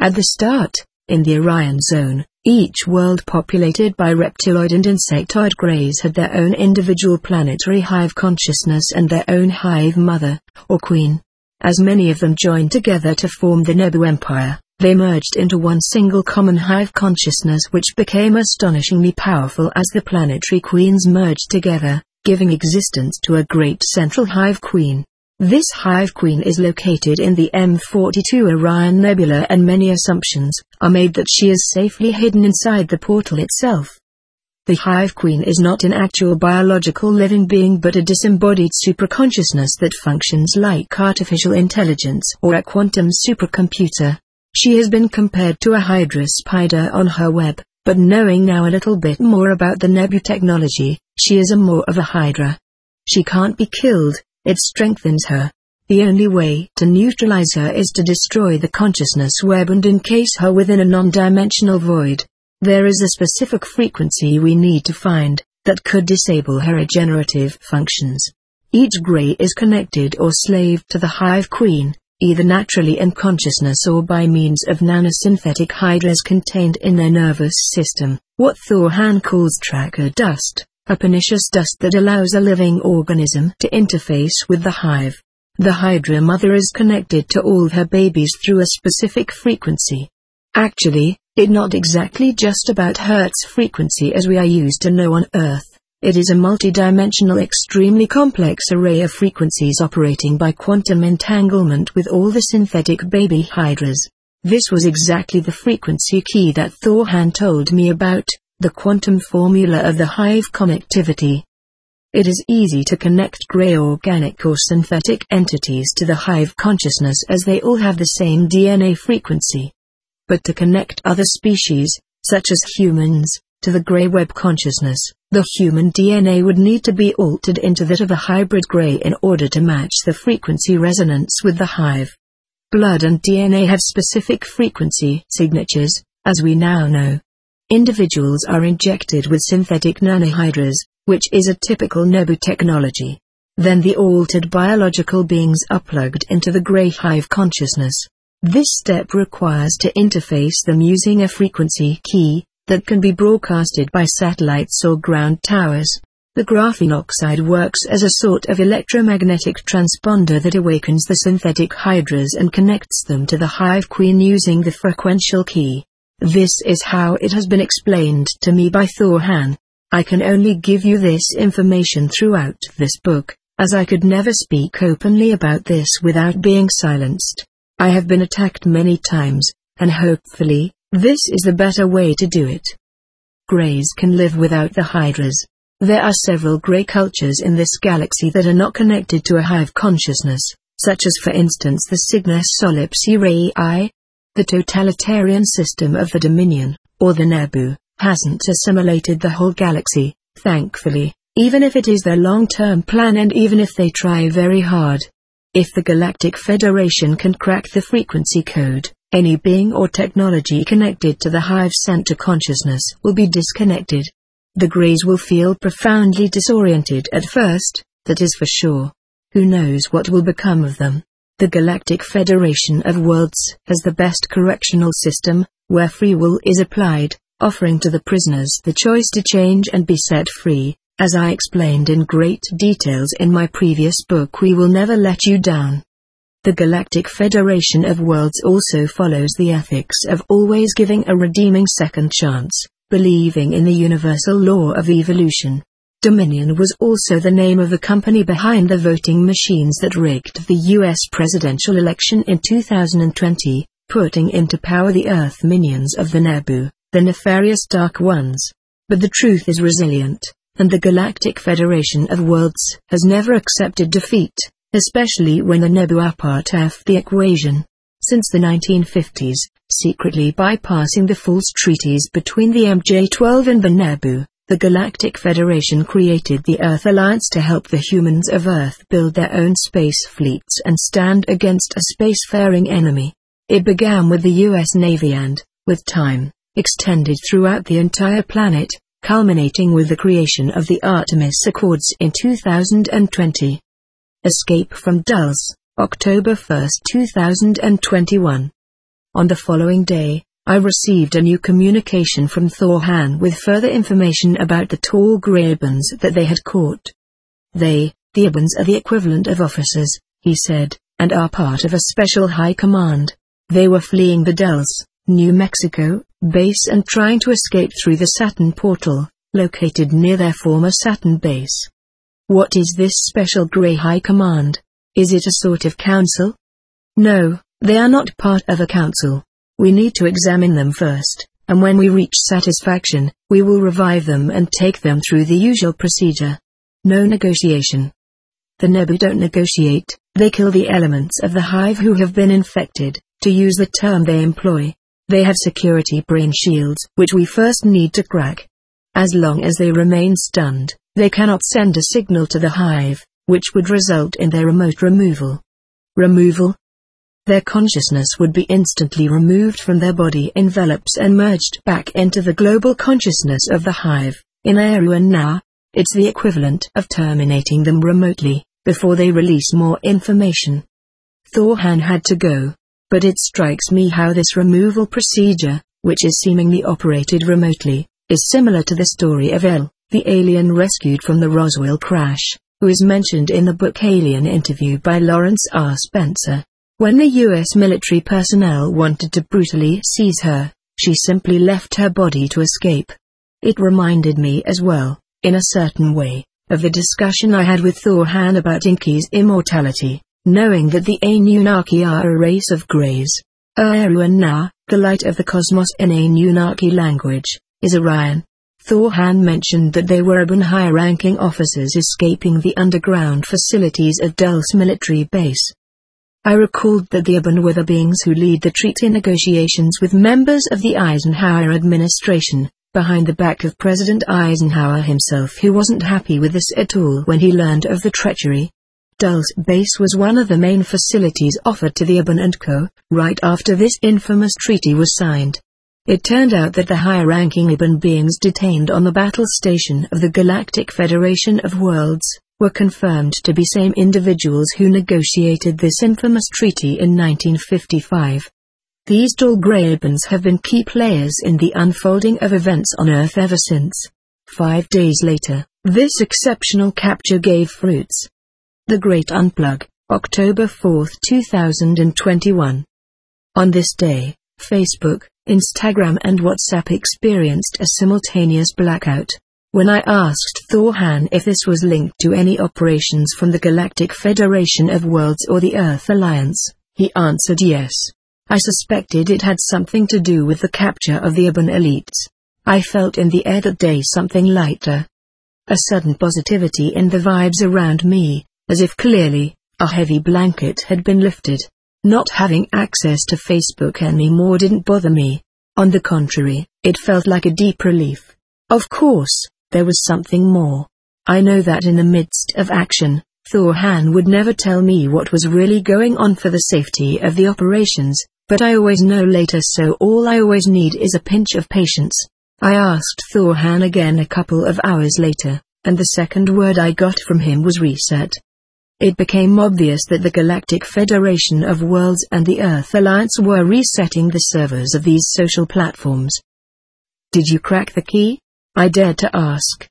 At the start, in the Orion Zone, each world populated by reptiloid and insectoid greys had their own individual planetary hive consciousness and their own hive mother, or queen. As many of them joined together to form the Nebu Empire, they merged into one single common hive consciousness which became astonishingly powerful as the planetary queens merged together, giving existence to a great central hive queen. This hive queen is located in the M42 Orion Nebula, and many assumptions are made that she is safely hidden inside the portal itself. The hive queen is not an actual biological living being but a disembodied superconsciousness that functions like artificial intelligence or a quantum supercomputer. She has been compared to a hydra spider on her web, but knowing now a little bit more about the Nebu technology, she is more of a hydra. She can't be killed, it strengthens her. The only way to neutralize her is to destroy the consciousness web and encase her within a non-dimensional void. There is a specific frequency we need to find that could disable her regenerative functions. Each grey is connected or slave to the hive queen, either naturally in consciousness or by means of nanosynthetic hydras contained in their nervous system, what Thor-Han calls tracker dust, a pernicious dust that allows a living organism to interface with the hive. The hydra mother is connected to all her babies through a specific frequency. Actually, it's not exactly just about Hertz frequency as we are used to know on Earth. It is a multidimensional, extremely complex array of frequencies operating by quantum entanglement with all the synthetic baby hydras. This was exactly the frequency key that Thor-Han told me about, the quantum formula of the hive connectivity. It is easy to connect grey organic or synthetic entities to the hive consciousness as they all have the same DNA frequency. But to connect other species, such as humans, to the grey web consciousness, the human DNA would need to be altered into that of a hybrid grey in order to match the frequency resonance with the hive. Blood and DNA have specific frequency signatures, as we now know. Individuals are injected with synthetic nanohydras, which is a typical Nebu technology. Then the altered biological beings are plugged into the grey hive consciousness. This step requires to interface them using a frequency key that can be broadcasted by satellites or ground towers. The graphene oxide works as a sort of electromagnetic transponder that awakens the synthetic hydras and connects them to the hive queen using the frequential key. This is how it has been explained to me by Thor-Han. I can only give you this information throughout this book, as I could never speak openly about this without being silenced. I have been attacked many times, and hopefully, this is the better way to do it. Greys can live without the hydras. There are several grey cultures in this galaxy that are not connected to a hive consciousness, such as for instance the Cygnus Solipsirae. The totalitarian system of the Dominion, or the Nebu, hasn't assimilated the whole galaxy, thankfully, even if it is their long-term plan and even if they try very hard. If the Galactic Federation can crack the frequency code, any being or technology connected to the hive center consciousness will be disconnected. The Greys will feel profoundly disoriented at first, that is for sure. Who knows what will become of them? The Galactic Federation of Worlds has the best correctional system, where free will is applied, offering to the prisoners the choice to change and be set free. As I explained in great details in my previous book, We Will Never Let You Down. The Galactic Federation of Worlds also follows the ethics of always giving a redeeming second chance, believing in the universal law of evolution. Dominion was also the name of the company behind the voting machines that rigged the US presidential election in 2020, putting into power the Earth minions of the Nebu, the nefarious Dark Ones. But the truth is resilient, and the Galactic Federation of Worlds has never accepted defeat, especially when the Nebu are part of the equation. Since the 1950s, secretly bypassing the false treaties between the MJ-12 and the Nebu, the Galactic Federation created the Earth Alliance to help the humans of Earth build their own space fleets and stand against a spacefaring enemy. It began with the US Navy and, with time, extended throughout the entire planet, culminating with the creation of the Artemis Accords in 2020. Escape from Dulles, October 1, 2021. On the following day, I received a new communication from Thor-Han with further information about the tall grey Ibans that they had caught. They, the Ibans, are the equivalent of officers, he said, and are part of a special high command. They were fleeing the Dallas, New Mexico, base and trying to escape through the Saturn portal, located near their former Saturn base. What is this special Grey High Command? Is it a sort of council? No, they are not part of a council. We need to examine them first, and when we reach satisfaction, we will revive them and take them through the usual procedure. No negotiation. The Nebu don't negotiate, they kill the elements of the hive who have been infected, to use the term they employ. They have security brain shields, which we first need to crack. As long as they remain stunned, they cannot send a signal to the hive, which would result in their remote removal. Removal? Their consciousness would be instantly removed from their body envelopes and merged back into the global consciousness of the hive, in Eru and Na. It's the equivalent of terminating them remotely, before they release more information. Thor-Han had to go. But it strikes me how this removal procedure, which is seemingly operated remotely, is similar to the story of El, the alien rescued from the Roswell crash, who is mentioned in the book Alien Interview by Lawrence R. Spencer. When the U.S. military personnel wanted to brutally seize her, she simply left her body to escape. It reminded me as well, in a certain way, of the discussion I had with Thor-Han about Inky's immortality, knowing that the Anunnaki are a race of greys. Eru and Na, the light of the cosmos in Anunnaki language, is Orion. Thor-Han mentioned that they were Ibn high-ranking officers escaping the underground facilities at Dulce military base. I recalled that the Ibn were the beings who lead the treaty negotiations with members of the Eisenhower administration, behind the back of President Eisenhower himself, who wasn't happy with this at all when he learned of the treachery. Dulce base was one of the main facilities offered to the Ibn and Co. right after this infamous treaty was signed. It turned out that the high-ranking Ibn beings detained on the battle station of the Galactic Federation of Worlds were confirmed to be same individuals who negotiated this infamous treaty in 1955. These dual grey Ibans have been key players in the unfolding of events on Earth ever since. 5 days later, this exceptional capture gave fruits. The Great Unplug, October 4, 2021. On this day, Facebook, Instagram and WhatsApp experienced a simultaneous blackout. When I asked Thor-Han if this was linked to any operations from the Galactic Federation of Worlds or the Earth Alliance, he answered yes. I suspected it had something to do with the capture of the Ibn elites. I felt in the air that day something lighter. A sudden positivity in the vibes around me, as if clearly, a heavy blanket had been lifted. Not having access to Facebook anymore didn't bother me. On the contrary, it felt like a deep relief. Of course, there was something more. I know that in the midst of action, Thor-Han would never tell me what was really going on for the safety of the operations, but I always know later, so all I always need is a pinch of patience. I asked Thor-Han again a couple of hours later, and the second word I got from him was reset. It became obvious that the Galactic Federation of Worlds and the Earth Alliance were resetting the servers of these social platforms. Did you crack the key? I dared to ask.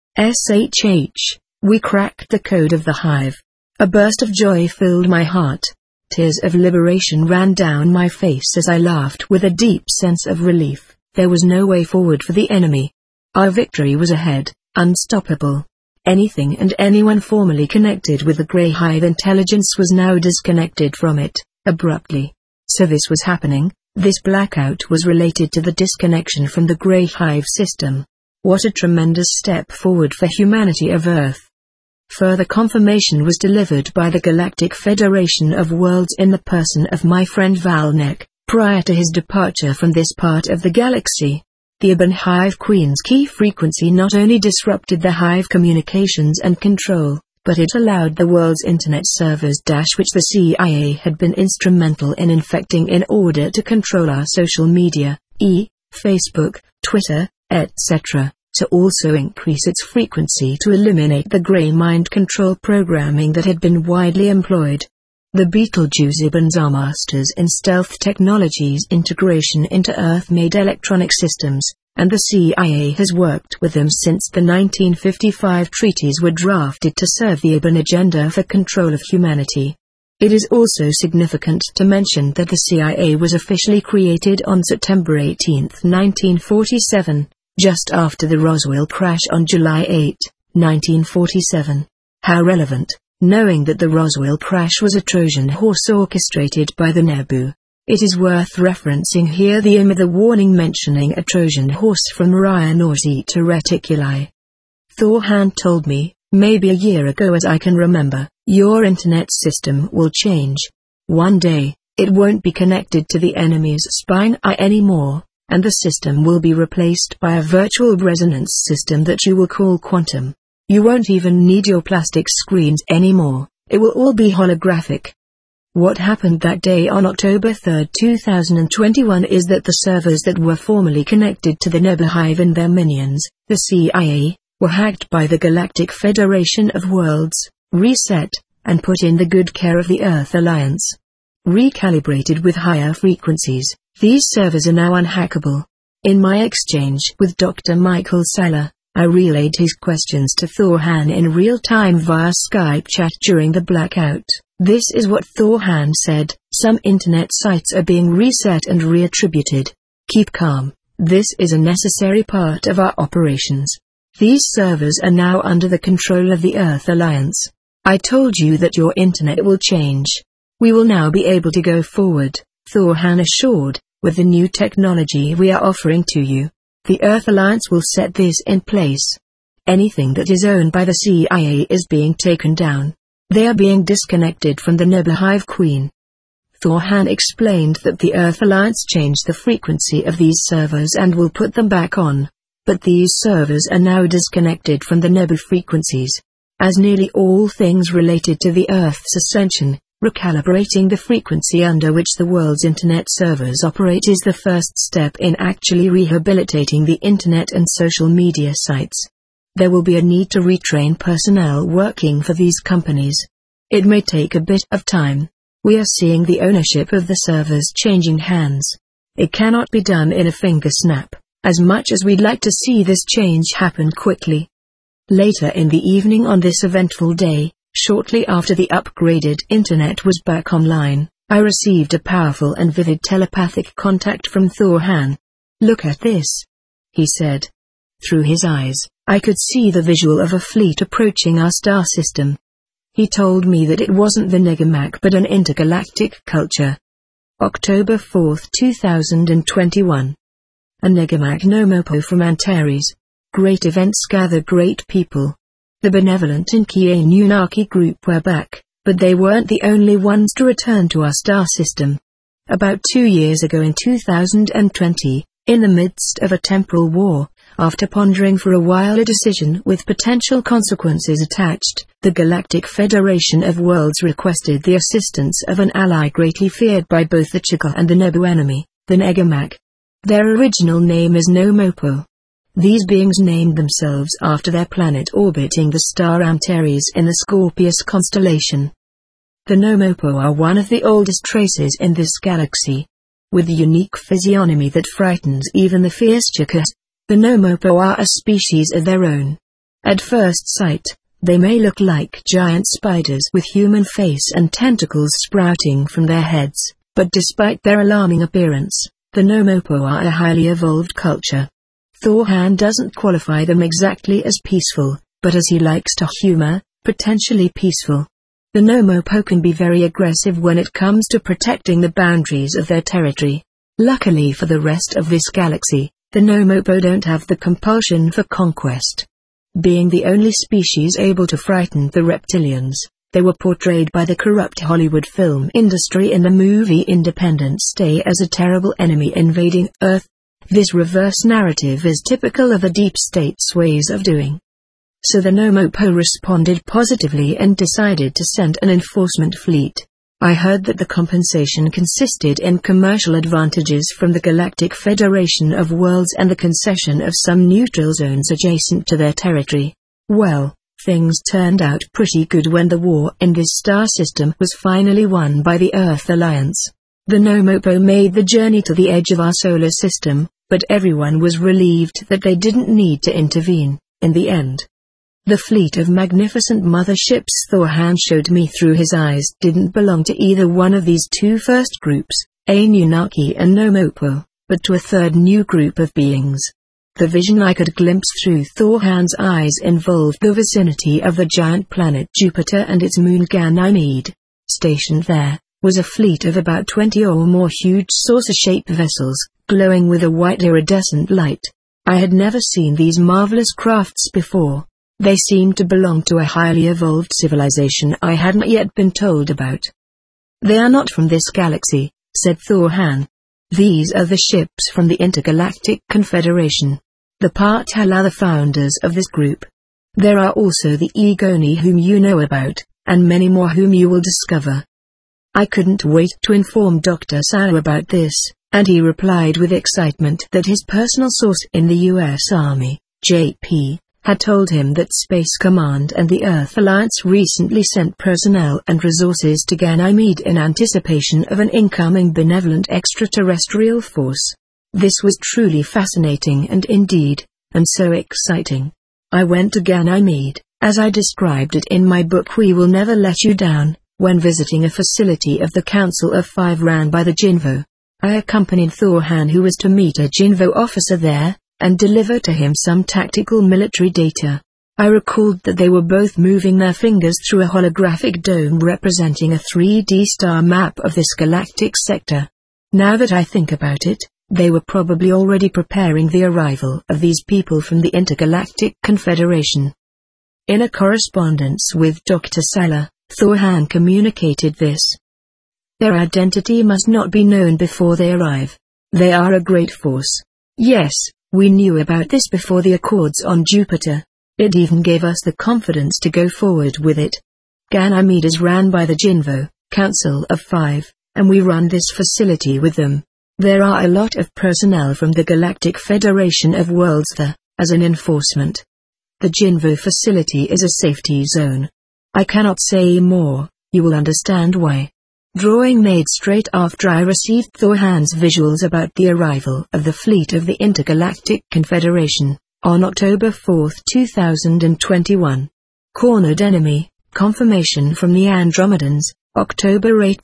SHH, we cracked the code of the hive. A burst of joy filled my heart. Tears of liberation ran down my face as I laughed with a deep sense of relief. There was no way forward for the enemy. Our victory was ahead, unstoppable. Anything and anyone formerly connected with the Grey Hive intelligence was now disconnected from it, abruptly. So this was happening. This blackout was related to the disconnection from the Grey Hive system. What a tremendous step forward for humanity of Earth. Further confirmation was delivered by the Galactic Federation of Worlds in the person of my friend Valnek, prior to his departure from this part of the galaxy. The Ibn Hive Queen's key frequency not only disrupted the Hive communications and control, but it allowed the world's internet servers which the CIA had been instrumental in infecting in order to control our social media, Facebook, Twitter, etc., to also increase its frequency to eliminate the grey mind control programming that had been widely employed. The Betelgeuse Ibn are masters in stealth technologies integration into Earth-made electronic systems, and the CIA has worked with them since the 1955 treaties were drafted to serve the Ibn agenda for control of humanity. It is also significant to mention that the CIA was officially created on September 18, 1947, just after the Roswell crash on July 8, 1947. How relevant, knowing that the Roswell crash was a Trojan horse orchestrated by the Nebu. It is worth referencing here the the warning mentioning a Trojan horse from Ryan or Zeta Reticuli. Thorhan told me, maybe a year ago as I can remember, your internet system will change. One day, it won't be connected to the enemy's spying eye anymore, and the system will be replaced by a virtual resonance system that you will call quantum. You won't even need your plastic screens anymore, it will all be holographic. What happened that day on October 3, 2021 is that the servers that were formerly connected to the Nebu Hive and their minions, the CIA, were hacked by the Galactic Federation of Worlds, reset, and put in the good care of the Earth Alliance. Recalibrated with higher frequencies, these servers are now unhackable. In my exchange with Dr. Michael Seiler, I relayed his questions to Thorhan in real time via Skype chat during the blackout. This is what Thorhan said: some internet sites are being reset and reattributed. Keep calm, this is a necessary part of our operations. These servers are now under the control of the Earth Alliance. I told you that your internet will change. We will now be able to go forward, Thorhan assured, with the new technology we are offering to you. The Earth Alliance will set this in place. Anything that is owned by the CIA is being taken down. They are being disconnected from the Nebu Hive Queen. Thorhan explained that the Earth Alliance changed the frequency of these servers and will put them back on. But these servers are now disconnected from the Nebu frequencies. As nearly all things related to the Earth's ascension, recalibrating the frequency under which the world's internet servers operate is the first step in actually rehabilitating the internet and social media sites. There will be a need to retrain personnel working for these companies. It may take a bit of time. We are seeing the ownership of the servers changing hands. It cannot be done in a finger snap, as much as we'd like to see this change happen quickly. Later in the evening on this eventful day, shortly after the upgraded internet was back online, I received a powerful and vivid telepathic contact from Thorhan. Look at this, he said. Through his eyes, I could see the visual of a fleet approaching our star system. He told me that it wasn't the Negamak but an intergalactic culture. October 4, 2021. A Negamak Nomopo from Antares. Great events gather great people. The benevolent Inki Anunnaki group were back, but they weren't the only ones to return to our star system. About 2 years ago in 2020, in the midst of a temporal war, after pondering for a while a decision with potential consequences attached, the Galactic Federation of Worlds requested the assistance of an ally greatly feared by both the Chikal and the Nebu enemy, the Negamak. Their original name is Nomopo. These beings named themselves after their planet orbiting the star Antares in the Scorpius constellation. The Nomopo are one of the oldest races in this galaxy. With a unique physiognomy that frightens even the fierce Chikas, the Nomopo are a species of their own. At first sight, they may look like giant spiders with human face and tentacles sprouting from their heads, but despite their alarming appearance, the Nomopo are a highly evolved culture. Thorhan doesn't qualify them exactly as peaceful, but as he likes to humor, potentially peaceful. The Nomopo can be very aggressive when it comes to protecting the boundaries of their territory. Luckily for the rest of this galaxy, the Nomopo don't have the compulsion for conquest. Being the only species able to frighten the reptilians, they were portrayed by the corrupt Hollywood film industry in the movie Independence Day as a terrible enemy invading Earth. This reverse narrative is typical of the deep state's ways of doing. So the Nomopo responded positively and decided to send an enforcement fleet. I heard that the compensation consisted in commercial advantages from the Galactic Federation of Worlds and the concession of some neutral zones adjacent to their territory. Well, Things turned out pretty good when the war in this star system was finally won by the Earth Alliance. The Nomopo made the journey to the edge of our solar system, but everyone was relieved that they didn't need to intervene, in the end. The fleet of magnificent motherships Thorhan showed me through his eyes didn't belong to either one of these two first groups, Anunnaki and Nomopo, but to a third new group of beings. The vision I could glimpse through Thorhan's eyes involved the vicinity of the giant planet Jupiter and its moon Ganymede. Stationed there was a fleet of about 20 or more huge saucer-shaped vessels, glowing with a white iridescent light. I had never seen these marvelous crafts before. They seemed to belong to a highly evolved civilization I hadn't yet been told about. "They are not from this galaxy," said Thorhan. "These are the ships from the Intergalactic Confederation. The Partal are the founders of this group. There are also the Egoni whom you know about, and many more whom you will discover." I couldn't wait to inform Dr. Sao about this, and he replied with excitement that his personal source in the U.S. Army, J.P., had told him that Space Command and the Earth Alliance recently sent personnel and resources to Ganymede in anticipation of an incoming benevolent extraterrestrial force. This was truly fascinating and so exciting. I went to Ganymede, as I described it in my book We Will Never Let You Down, when visiting a facility of the Council of Five ran by the Jinvo. I accompanied Thorhan, who was to meet a Jinvo officer there, and deliver to him some tactical military data. I recalled that they were both moving their fingers through a holographic dome representing a 3D star map of this galactic sector. Now that I think about it, they were probably already preparing the arrival of these people from the Intergalactic Confederation. In a correspondence with Dr. Sala, Thorhan communicated this. "Their identity must not be known before they arrive. They are a great force. Yes, we knew about this before the Accords on Jupiter. It even gave us the confidence to go forward with it. Ganymede is ran by the Jinvo, Council of Five, and we run this facility with them. There are a lot of personnel from the Galactic Federation of Worlds there, as an enforcement. The Jinvo facility is a safety zone. I cannot say more, you will understand why." Drawing made straight after I received Thorhan's visuals about the arrival of the fleet of the Intergalactic Confederation, on October 4, 2021. Cornered enemy, confirmation from the Andromedans, October 8,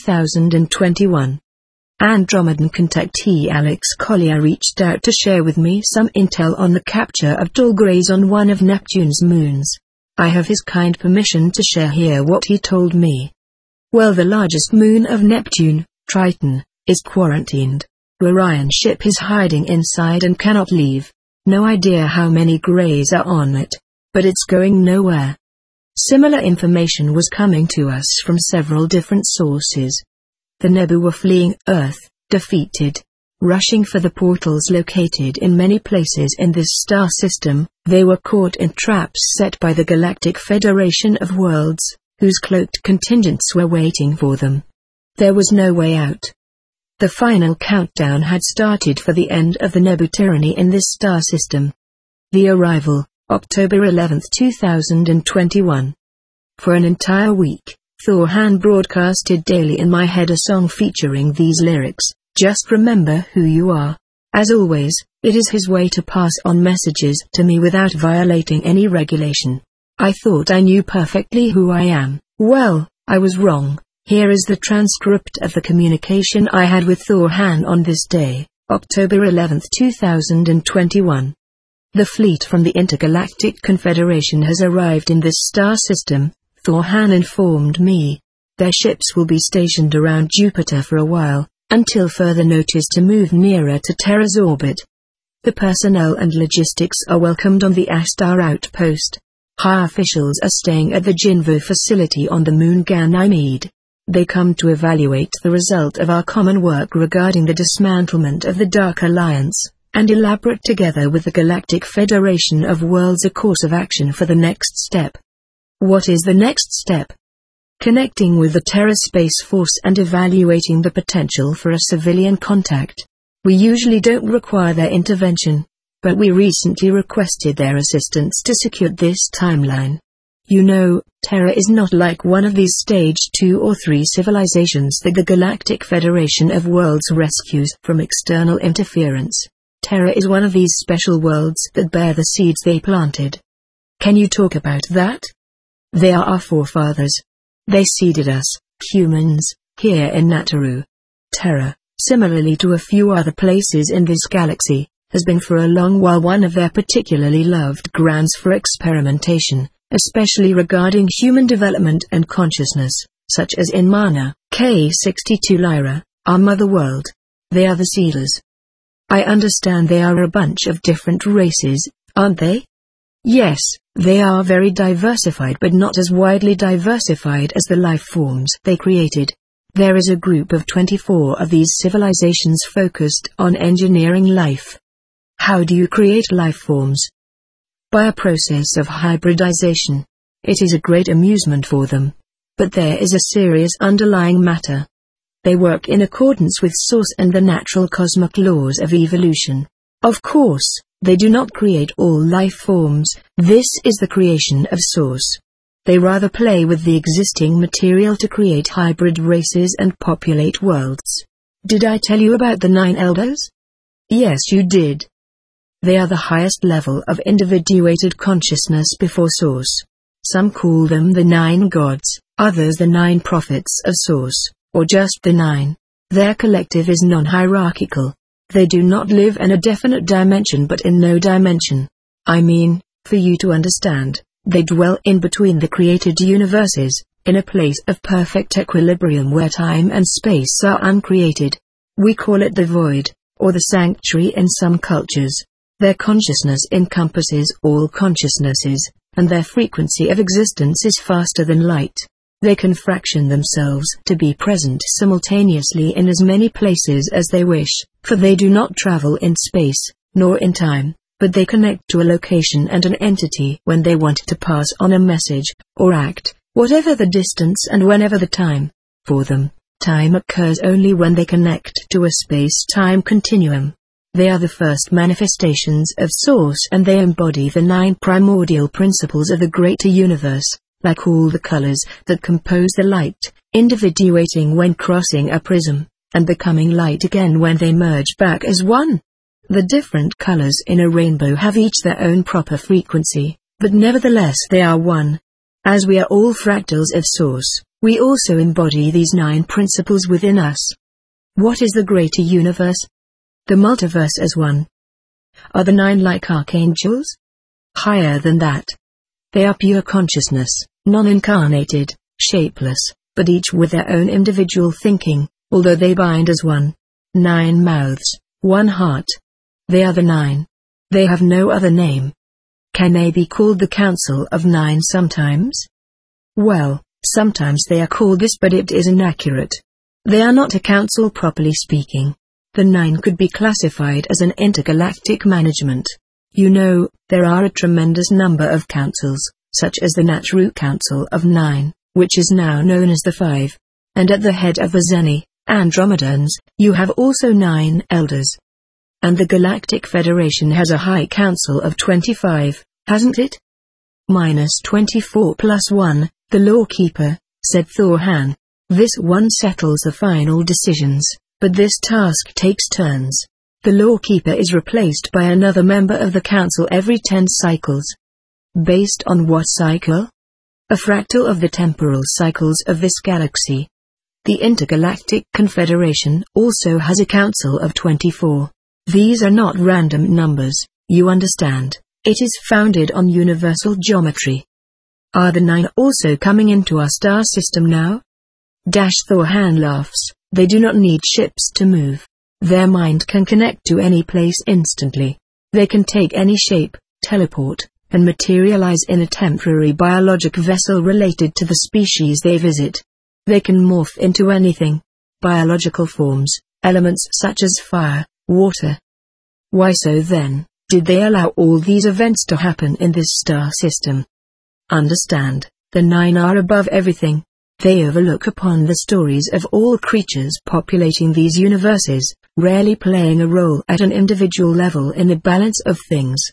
2021. Andromedan contactee Alex Collier reached out to share with me some intel on the capture of Tall Greys on one of Neptune's moons. I have his kind permission to share here what he told me. Well, the largest moon of Neptune, Triton, is quarantined. Orion ship is hiding inside and cannot leave. No idea how many Greys are on it, but it's going nowhere. Similar information was coming to us from several different sources. The Nebu were fleeing Earth, defeated, rushing for the portals located in many places in this star system. They were caught in traps set by the Galactic Federation of Worlds, whose cloaked contingents were waiting for them. There was no way out. The final countdown had started for the end of the Nebu tyranny in this star system. The arrival, October 11, 2021. For an entire week, Thorhan broadcasted daily in my head a song featuring these lyrics, "Just remember who you are." As always, it is his way to pass on messages to me without violating any regulation. I thought I knew perfectly who I am. Well, I was wrong. Here is the transcript of the communication I had with Thorhan on this day, October 11, 2021. "The fleet from the Intergalactic Confederation has arrived in this star system," Thorhan informed me. "Their ships will be stationed around Jupiter for a while, until further notice to move nearer to Terra's orbit. The personnel and logistics are welcomed on the Astar outpost. High officials are staying at the Jinvo facility on the moon Ganymede. They come to evaluate the result of our common work regarding the dismantlement of the Dark Alliance, and elaborate together with the Galactic Federation of Worlds a course of action for the next step." What is the next step? Connecting with the Terra Space Force and evaluating the potential for a civilian contact. We usually don't require their intervention, but we recently requested their assistance to secure this timeline. You know, Terra is not like one of these stage 2 or 3 civilizations that the Galactic Federation of Worlds rescues from external interference. Terra is one of these special worlds that bear the seeds they planted. Can you talk about that? They are our forefathers. They seeded us, humans, here in Nataru. Terra, similarly to a few other places in this galaxy, has been for a long while one of their particularly loved grounds for experimentation, especially regarding human development and consciousness, such as in Mana, K62 Lyra, our mother world. They are the seeders. I understand they are a bunch of different races, aren't they? Yes, they are very diversified but not as widely diversified as the life forms they created. There is a group of 24 of these civilizations focused on engineering life. How do you create life forms? By a process of hybridization. It is a great amusement for them. But there is a serious underlying matter. They work in accordance with Source and the natural cosmic laws of evolution. Of course, they do not create all life forms. This is the creation of Source. They rather play with the existing material to create hybrid races and populate worlds. Did I tell you about the 9 elders? Yes, you did. They are the highest level of individuated consciousness before Source. Some call them the 9 gods, others the 9 prophets of Source, or just the 9. Their collective is non-hierarchical. They do not live in a definite dimension but in no dimension. I mean, for you to understand, they dwell in between the created universes, in a place of perfect equilibrium where time and space are uncreated. We call it the void, or the sanctuary in some cultures. Their consciousness encompasses all consciousnesses, and their frequency of existence is faster than light. They can fraction themselves to be present simultaneously in as many places as they wish, for they do not travel in space, nor in time, but they connect to a location and an entity when they want to pass on a message, or act, whatever the distance and whenever the time. For them, time occurs only when they connect to a space-time continuum. They are the first manifestations of Source and they embody the 9 primordial principles of the greater universe, like all the colors that compose the light, individuating when crossing a prism, and becoming light again when they merge back as one. The different colors in a rainbow have each their own proper frequency, but nevertheless they are one. As we are all fractals of Source, we also embody these 9 principles within us. What is the greater universe? The multiverse as one. Are the 9 like archangels? Higher than that. They are pure consciousness, non-incarnated, shapeless, but each with their own individual thinking, although they bind as one. 9 mouths, 1 heart. They are the 9. They have no other name. Can they be called the Council of 9 sometimes? Well, sometimes they are called this, but it is inaccurate. They are not a council properly speaking. The 9 could be classified as an intergalactic management. You know, there are a tremendous number of councils, such as the Nataru Council of 9, which is now known as the 5. And at the head of the Zeni, Andromedans, you have also 9 elders. And the Galactic Federation has a High Council of 25, hasn't it? -24 + 1, the Lawkeeper, said Thorhan. This one settles the final decisions. But this task takes turns. The Lawkeeper is replaced by another member of the Council every 10 cycles. Based on what cycle? A fractal of the temporal cycles of this galaxy. The Intergalactic Confederation also has a council of 24. These are not random numbers, you understand. It is founded on universal geometry. Are the 9 also coming into our star system now? Thorhan laughs. They do not need ships to move. Their mind can connect to any place instantly. They can take any shape, teleport, and materialize in a temporary biologic vessel related to the species they visit. They can morph into anything. Biological forms, elements such as fire, water. Why so then, did they allow all these events to happen in this star system? Understand, the 9 are above everything. They overlook upon the stories of all creatures populating these universes, rarely playing a role at an individual level in the balance of things.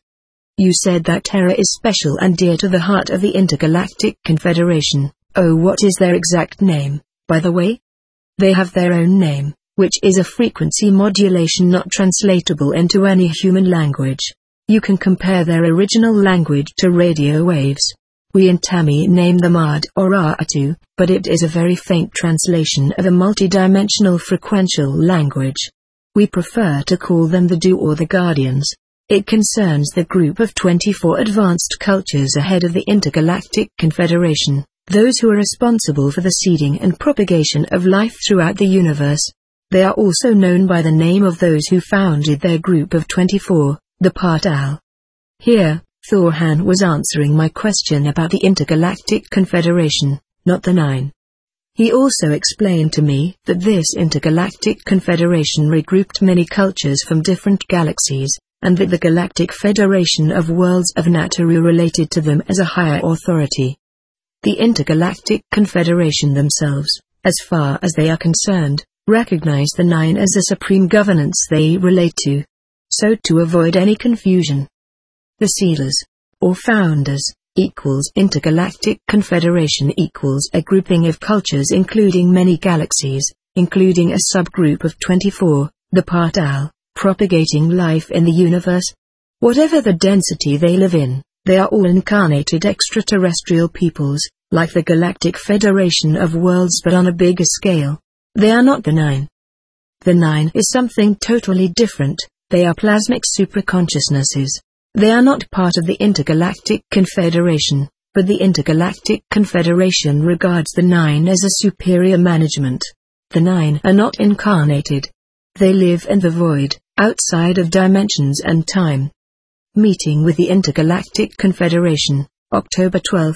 You said that Terra is special and dear to the heart of the Intergalactic Confederation. Oh, what is their exact name, by the way? They have their own name, which is a frequency modulation not translatable into any human language. You can compare their original language to radio waves. We in Tammy name them Ad or Atu, but it is a very faint translation of a multidimensional frequential language. We prefer to call them the Do or the Guardians. It concerns the group of 24 advanced cultures ahead of the Intergalactic Confederation, those who are responsible for the seeding and propagation of life throughout the universe. They are also known by the name of those who founded their group of 24, the Partal. Here, Thorhan was answering my question about the Intergalactic Confederation, not the Nine. He also explained to me that this Intergalactic Confederation regrouped many cultures from different galaxies, and that the Galactic Federation of Worlds of Nataru related to them as a higher authority. The Intergalactic Confederation themselves, as far as they are concerned, recognize the Nine as the supreme governance they relate to. So to avoid any confusion, the Sealers, or Founders, equals Intergalactic Confederation equals a grouping of cultures including many galaxies, including a subgroup of 24, the Partal, propagating life in the universe. Whatever the density they live in, they are all incarnated extraterrestrial peoples, like the Galactic Federation of Worlds but on a bigger scale. They are not the Nine. The Nine is something totally different. They are plasmic superconsciousnesses. They are not part of the Intergalactic Confederation, but the Intergalactic Confederation regards the Nine as a superior management. The Nine are not incarnated. They live in the void, outside of dimensions and time. Meeting with the Intergalactic Confederation, October 12,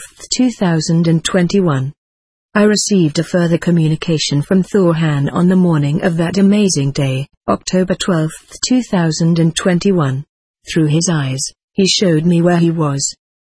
2021. I received a further communication from Thorhan on the morning of that amazing day, October 12, 2021. Through his eyes, he showed me where he was.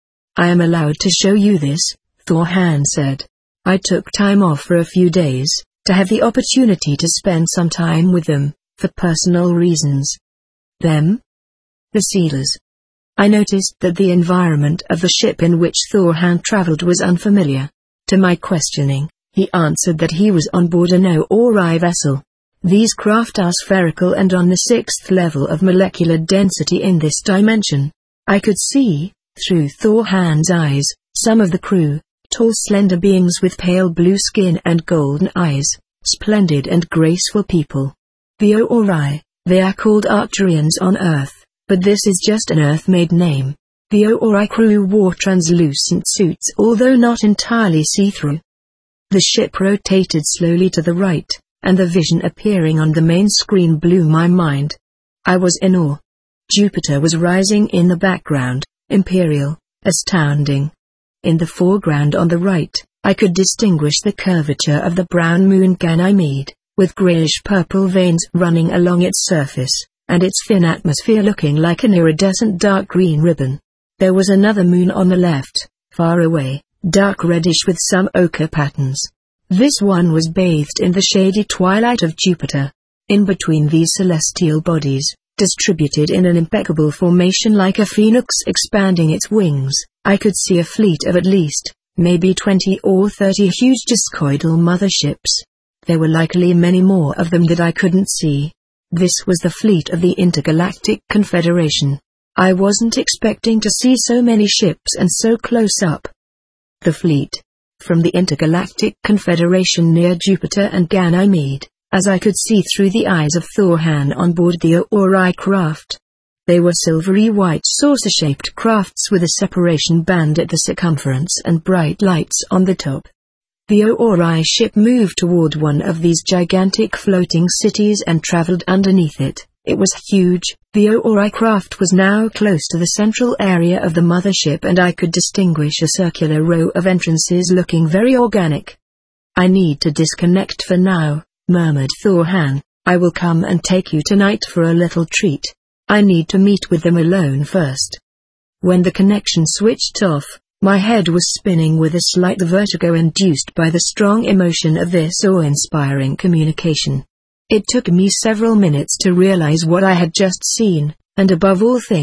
I am allowed to show you this, Thorhan said. I took time off for a few days, to have the opportunity to spend some time with them, for personal reasons. Them? The Sealers. I noticed that the environment of the ship in which Thorhan traveled was unfamiliar. To my questioning, he answered that he was on board an Ori vessel. These craft are spherical and on the 6th level of molecular density in this dimension. I could see, through Thorhan's eyes, some of the crew, tall slender beings with pale blue skin and golden eyes, splendid and graceful people. The Ori, they are called Arcturians on Earth, but this is just an Earth-made name. The Ori crew wore translucent suits although not entirely see-through. The ship rotated slowly to the right, and the vision appearing on the main screen blew my mind. I was in awe. Jupiter was rising in the background, imperial, astounding. In the foreground on the right, I could distinguish the curvature of the brown moon Ganymede, with grayish-purple veins running along its surface, and its thin atmosphere looking like an iridescent dark green ribbon. There was another moon on the left, far away, dark reddish with some ochre patterns. This one was bathed in the shady twilight of Jupiter. In between these celestial bodies, distributed in an impeccable formation like a phoenix expanding its wings, I could see a fleet of at least, maybe 20 or 30 huge discoidal motherships. There were likely many more of them that I couldn't see. This was the fleet of the Intergalactic Confederation. I wasn't expecting to see so many ships and so close up. The fleet. From the Intergalactic Confederation near Jupiter and Ganymede, as I could see through the eyes of Thorhan on board the Ori craft. They were silvery white saucer-shaped crafts with a separation band at the circumference and bright lights on the top. The Ori ship moved toward one of these gigantic floating cities and traveled underneath it. It was huge. The Ori craft was now close to the central area of the mothership and I could distinguish a circular row of entrances looking very organic. I need to disconnect for now, murmured Thorhan. I will come and take you tonight for a little treat. I need to meet with them alone first. When the connection switched off, my head was spinning with a slight vertigo induced by the strong emotion of this awe-inspiring communication. It took me several minutes to realize what I had just seen, and above all things,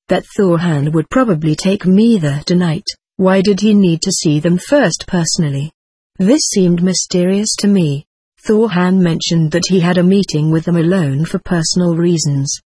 that Thorhan would probably take me there tonight. Why did he need to see them first personally? This seemed mysterious to me. Thorhan mentioned that he had a meeting with them alone for personal reasons.